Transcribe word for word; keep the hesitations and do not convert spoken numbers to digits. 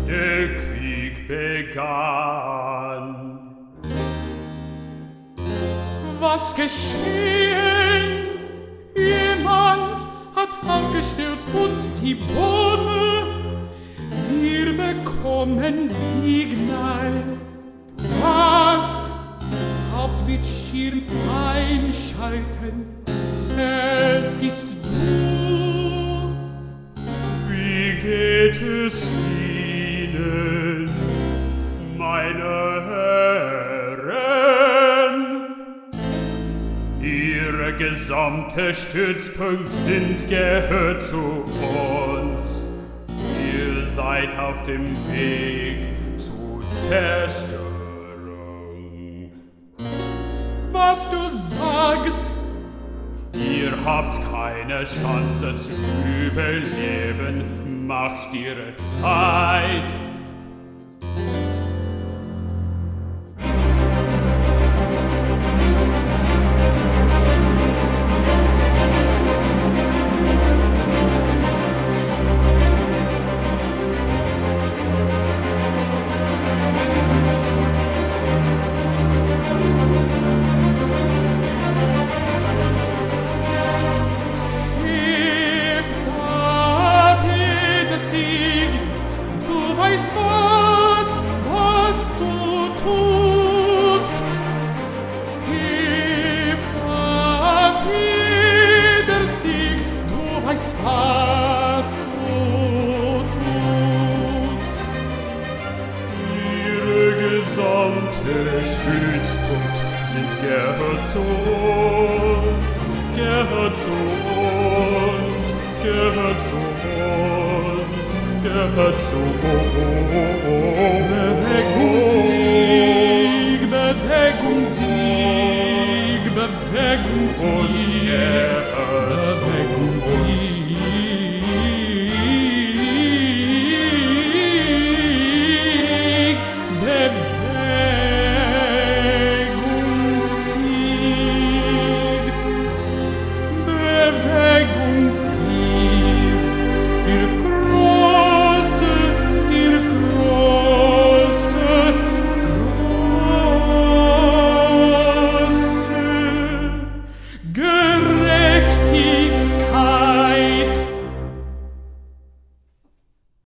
der Krieg begann. Was geschehen? Jemand hat abgestürzt uns die Bäume. Wir bekommen Signal. Was? Hauptbildschirm einschalten. Es ist du. Wie geht es Ihnen, meine Herren? Ihre gesamte Stützpunkt sind gehört zu uns. Ihr seid auf dem Weg zu Zerstörung. Was du sagst, ihr habt keine Chance zu überleben, macht ihre Zeit. Weiß was, was du tust. Heb ab, der Sieg, du weißt, was du tust. Ihre gesamte Stützpunkt sind gehört zu uns, gehört zu uns, gehört zu uns, gehört zu uns. Bewegung Tieg, Bewegung Tieg, Bewegung Tieg.